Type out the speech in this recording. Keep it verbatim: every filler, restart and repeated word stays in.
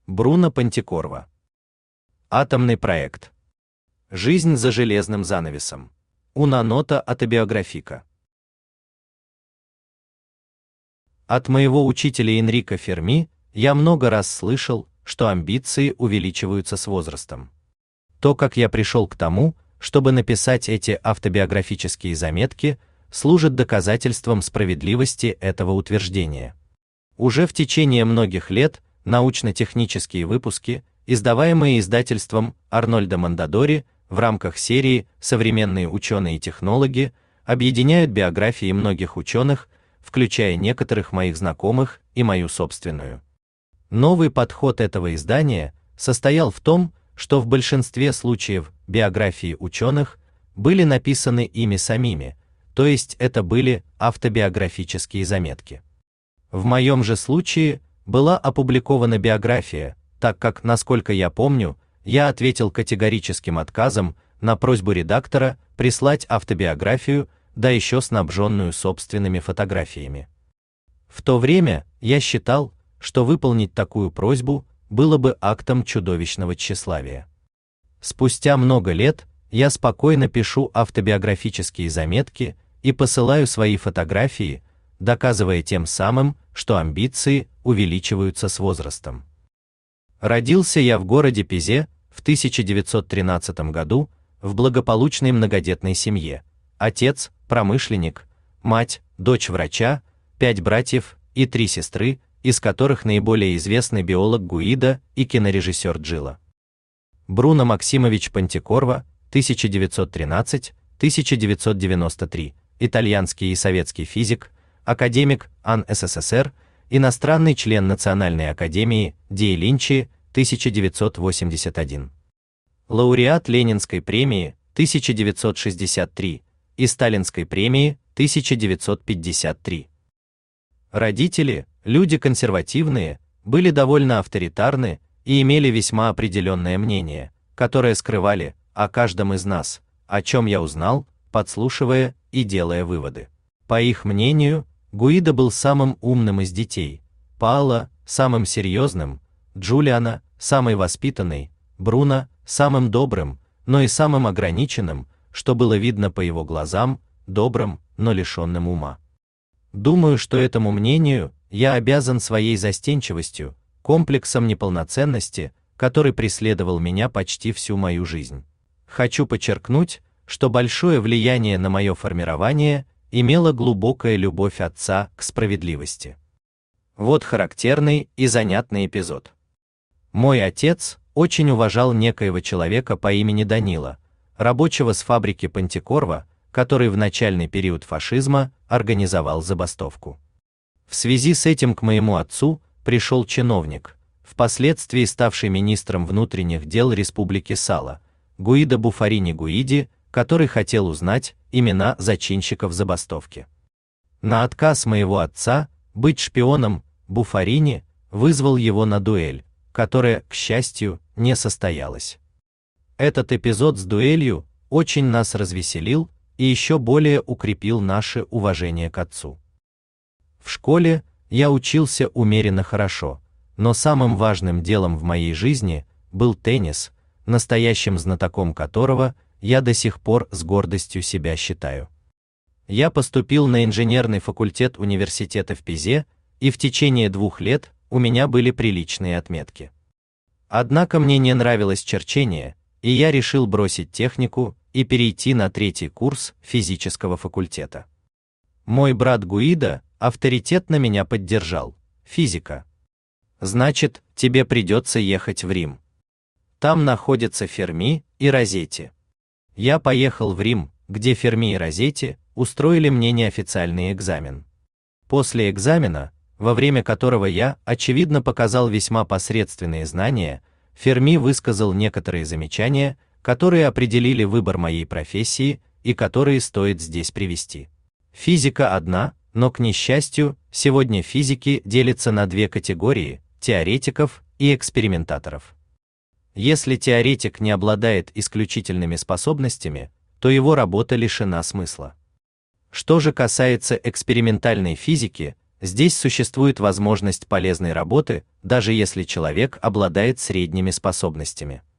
Бруно Понтекорво. Атомный проект. Жизнь за железным занавесом. Una nota autobiográfica. От моего учителя Энрико Ферми я много раз слышал, что амбиции увеличиваются с возрастом. То, как я пришел к тому, чтобы написать эти автобиографические заметки, служит доказательством справедливости этого утверждения. Уже в течение многих лет научно-технические выпуски, издаваемые издательством Арнольдо Мондадори в рамках серии «Современные ученые и технологи», объединяют биографии многих ученых, включая некоторых моих знакомых и мою собственную. Новый подход этого издания состоял в том, что в большинстве случаев биографии ученых были написаны ими самими, то есть это были автобиографические заметки. В моем же случае была опубликована биография, так как, насколько я помню, я ответил категорическим отказом на просьбу редактора прислать автобиографию, да еще снабженную собственными фотографиями. В то время я считал, что выполнить такую просьбу было бы актом чудовищного тщеславия. Спустя много лет я спокойно пишу автобиографические заметки и посылаю свои фотографии, доказывая тем самым, что амбиции увеличиваются с возрастом. Родился я в городе Пизе в тысяча девятьсот тринадцатом году в благополучной многодетной семье. Отец – промышленник, мать – дочь врача, пять братьев и три сестры, из которых наиболее известны биолог Гуидо и кинорежиссер Джило. Бруно Максимович Понтекорво, тысяча девятьсот тринадцатый — тысяча девятьсот девяносто третий, итальянский и советский физик, академик АН СССР, иностранный член Национальной академии Ди Линчи, тысяча девятьсот восемьдесят один. Лауреат Ленинской премии тысяча девятьсот шестьдесят три и Сталинской премии тысяча девятьсот пятьдесят три. Родители, люди консервативные, были довольно авторитарны и имели весьма определенное мнение, которое скрывали о каждом из нас, о чем я узнал, подслушивая и делая выводы. По их мнению, Гуидо был самым умным из детей, Паоло – самым серьезным, Джулиано – самой воспитанной, Бруно – самым добрым, но и самым ограниченным, что было видно по его глазам, добрым, но лишенным ума. Думаю, что этому мнению я обязан своей застенчивостью, комплексом неполноценности, который преследовал меня почти всю мою жизнь. Хочу подчеркнуть, что большое влияние на мое формирование имела глубокая любовь отца к справедливости. Вот характерный и занятный эпизод. Мой отец очень уважал некоего человека по имени Данило, рабочего с фабрики Понтекорво, который в начальный период фашизма организовал забастовку. В связи с этим к моему отцу пришел чиновник, впоследствии ставший министром внутренних дел Республики Сало, Гуидо Буфарини Гуиди, который хотел узнать имена зачинщиков забастовки. На отказ моего отца быть шпионом Буфарини вызвал его на дуэль, которая, к счастью, не состоялась. Этот эпизод с дуэлью очень нас развеселил и еще более укрепил наше уважение к отцу. В школе я учился умеренно хорошо, но самым важным делом в моей жизни был теннис, настоящим знатоком которого я до сих пор с гордостью себя считаю. Я поступил на инженерный факультет университета в Пизе, и в течение двух лет у меня были приличные отметки. Однако мне не нравилось черчение, и я решил бросить технику и перейти на третий курс физического факультета. Мой брат Гуидо авторитетно меня поддержал. Физика. Значит, тебе придется ехать в Рим. Там находятся Ферми и Розетти. Я поехал в Рим, где Ферми и Розетти устроили мне неофициальный экзамен. После экзамена, во время которого я, очевидно, показал весьма посредственные знания, Ферми высказал некоторые замечания, которые определили выбор моей профессии и которые стоит здесь привести. Физика одна, но, к несчастью, сегодня физики делятся на две категории – теоретиков и экспериментаторов. Если теоретик не обладает исключительными способностями, то его работа лишена смысла. Что же касается экспериментальной физики, здесь существует возможность полезной работы, даже если человек обладает средними способностями.